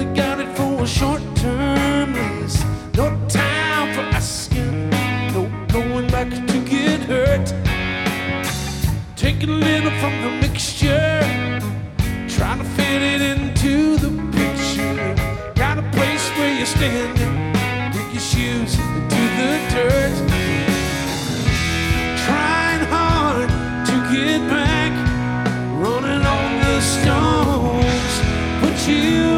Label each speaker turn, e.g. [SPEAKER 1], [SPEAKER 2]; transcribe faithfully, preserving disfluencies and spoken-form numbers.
[SPEAKER 1] only got it for a short-term lease. No time for asking, no going back to get hurt. Take a little from the mixture, trying to fit it into the picture. Got a place where you're standing,